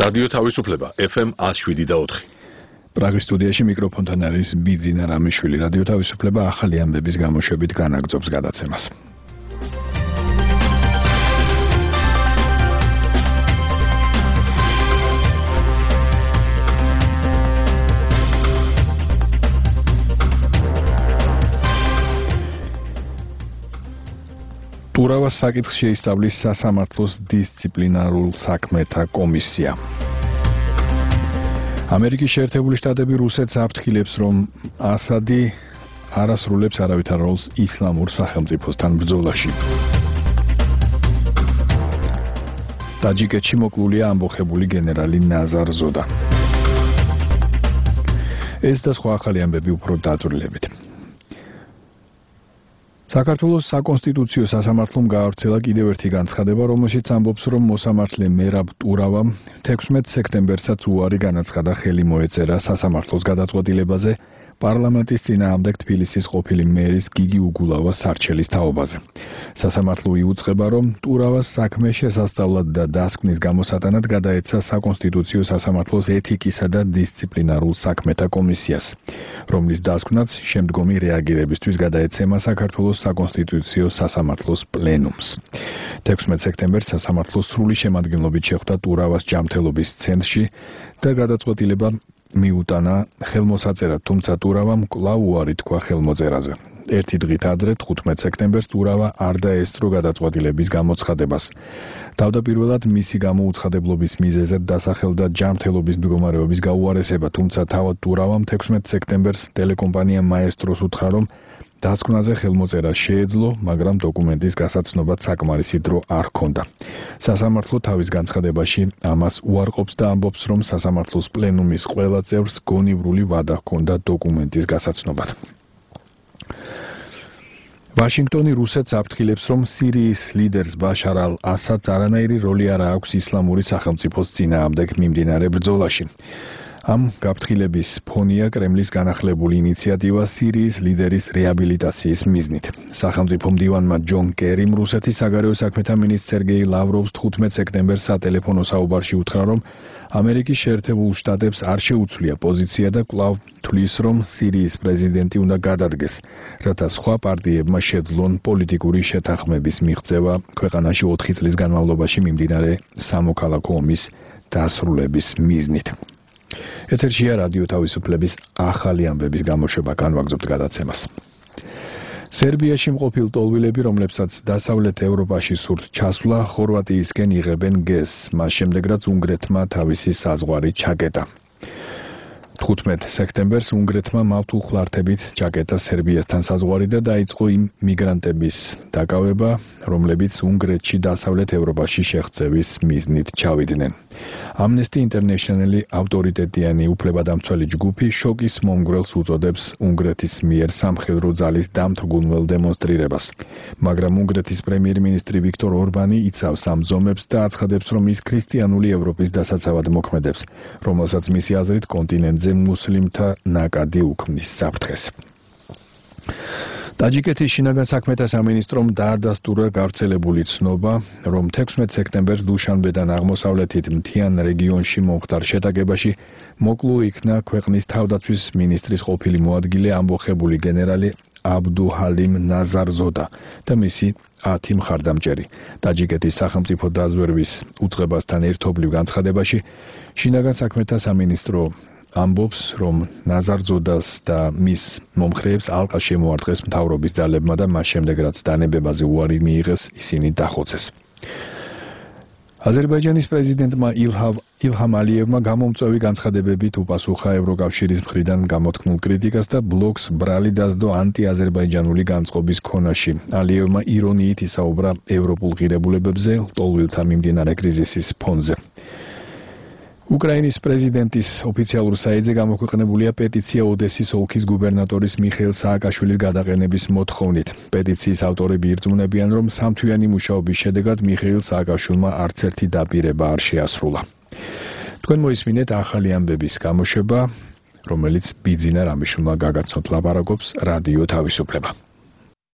რადიო თავისუფლება FM 107.4. პრაღის სტუდიაში მიკროფონთან არის ბიძინა რამიშვილი. რადიო თავისუფლება ახალი ამბების გამოშვებით განაგრძობს გადაცემას. ტურავას საკითხს შეისწავლის სასამართლოს დისციპლინარულ საქმეთა კომისია. ამერიკის შეერთებული შტატები რუსეთს აფრთხილებს, რომ ასადი არ ასრულებს არავითარ როლს ისლამურ სახელმწიფოსთან ბრძოლაში. ტაჯიკეთში მოკლულია ამბოხებული გენერალი ნაზარ ზოდა. ეს და სხვა ახალი ამბები უფრო დაწვრილებით. საქართველოს საკონსტიტუციო სასამართლომ გაავრცელა კიდევ ერთი განცხადება, რომელშიც ამბობს, რომ მოსამართლე მერაბ ტურავამ 16 სექტემბერსაც უარი განაცხადა ხელი მოეწერა სასამართლოს გადაწყვეტილებაზე პარლამენტის წინააღმდეგ თბილისის ყოფილი მერის გიგი უგულავას სარჩელის თაობაზე. სასამართლო იუწყება, რომ ტურავას საქმე შესასწავლად და დასკვნის გამოსატანად გადაეცა საკონსტიტუციო სასამართლოს ეთიკისა და დისციპლინარულ საქმეთა კომისიას, რომლის დასკვნაც შემდგომი რეაგირებისთვის გადაეცემა საქართველოს საკონსტიტუციო სასამართლოს პლენუმს. 16 სექტემბერს სასამართლოს სრული შემადგენლობით შეხვდა ტურავას ჯანმრთელობის ცენტრში და გადაწყვეტილება მიუტანა ხელმოსაწერად, თუმცა ტურავამ კვლავ უარი თქვა ხელმოწერაზე. ერთი დღით ადრე 15 სექტემბერს ტურავა არ დაესწრო გადაწყვეტილების გამოცხადებას. თავდაპირველად მისი გამოუცხადებლობის მიზეზად დასახელდა ჯანმრთელობის მდგომარეობის გაუარესება, თუმცა თავად ტურავამ 16 სექტემბერს ტელეკომპანია მაესტროს უთხრა, რომ დასკვნაზე ხელმოწერა შეეძლო, მაგრამ დოკუმენტის გასაცნობად საკმარისი დრო არ ჰქონდა. სასამართლო თავის განცხადებაში ამას უარყოფს და ამბობს, რომ სასამართლოს პლენუმის ყველა წევრს გონივრული ვადა ჰქონდა დოკუმენტის გასაცნობად. ვაშინგტონი რუსეთს აფრთხილებს, რომ სირიის ლიდერს ბაშარ ალ-ასადს არანაირი როლი არ აქვს ისლამური სახელმწიფოს წინააღმდეგ მიმდინარე ბრძოლაში. ამ გაფრთხილების ფონია კრემლის განახლებული ინიციატივა სირიის ლიდერის რეაბილიტაციის მიზნით. სახელმწიფო მდივანმა ჯონ კერიმ რუსეთის საგარეო საქმეთა მინისტრ სერგეი ლავროვს 15 სექტემბერს სატელეფონო საუბარში უთხრა, რომ ამერიკის შეერთებულ შტატებს არ შეუცვლია პოზიცია და კვლავ თვლის, რომ სირიის პრეზიდენტი უნდა გადადგეს, რათა სხვა პარტიებმა შეძლონ პოლიტიკური შეთანხმების მიღწევა ქვეყანაში 4 წლის განმავლობაში მიმდინარე სამოქალაქო ომის დასრულების მიზნით. ეთერშია რადიო თავისუფლების ახალი ამბების გამოშვება, განვაგრძობთ გადაცემას. სერბიაში მყოფილ ტოლვილები, რომლებსაც დასავლეთ ევროპაში სურთ ჩასვლა, ხორვატიისკენ იღებენ გეზს, მას შემდეგ რაც უნგრეთმა თავისი საზღვარი ჩაკეტა. 15 სექტემბერს უნგრეთმა მავთულხლართებით ჩაკეტა სერბიასთან საზღვარი და დაიწყო იმ მიგრანტების დაკავება, რომლებიც უნგრეთში დასავლეთ ევროპაში შეღწევის მიზნით ჩავიდნენ. Amnesty International-ი ავტორიტეტიანი უფლებადამცველი ჯგუფი შოკის მომგვრელს უწოდებს უნგრეთის მიერ სამხედრო ძალის დამთრგუნველ დემონსტრირებას, მაგრამ უნგრეთის პრემიერ-მინისტრი ვიქტორ ორბანი იცავს ამ ზომებს და აცხადებს, რომ ის ქრისტიანული ევროპის დასაცავად მოქმედებს, რომელსაც მისი აზრით კონტინენტზე მუსლიმთა ნაკადი უქმნის საფრთხეს. ტაჯიკეთის შინაგან საქმეთა სამინისტრომ დაადასტურა გავრცელებული ცნობა, რომ 16 სექტემბერს დუშანბედან აღმოსავლეთით მთიან რეგიონში მომხდარ შეტაკებაში მოკლო იქნა ქვეყნის თავდაცვის მინისტრის ყოფილი მოადგილე ამბოხებული გენერალი აბდუჰალიმ ნაზარ ზოდა და მისი 10 მხარდამჭერი. ტაჯიკეთის სახელმწიფო დაზვერვის უწყებასთან ერთობლივ განცხადებაში შინაგან საქმეთა სამინისტრო ამბობს, რომ ნაზარ ზოდას და მის მომხრეებს ალყა შემოარტყეს მთავრობის ძალებმა და მას შემდეგ რაც დანებებაზე უარი მიიღეს, ისინი დახოცეს. აზერბაიჯანის პრეზიდენტმა ილჰამ ალიევმა გამომწვევი განცხადებებით უპასუხა ევროკავშირის მხრიდან გამოთქმულ კრიტიკას და ბლოკს ბრალი დასდო ანტი-აზერბაიჯანული განწყობის ქონაში. ალიევმა ირონიით ისაუბრა ევროპულ ღირებულებებზე ლტოლვილთა მიმდინარე კრიზისის ფონზე. უკრაინის პრეზიდენტის ოფიციალურ საიტზე გამოქვეყნებულია პეტიცია ოდესის ოლქის გუბერნატორის მიხეილ სააკაშვილის გადაყენების მოთხოვნით. პეტიციის ავტორები ირწმუნებიან, რომ სამთვიანი მუშაობის შედეგად მიხეილ სააკაშვილმა არც ერთი დაპირება არ შეასრულა. თქვენ მოისმინეთ ახალი ამბების გამოშვება, რომელიც ბიძინა რამიშვილმა გაგაცნოთ, ლაპარაკობს რადიო თავისუფლება.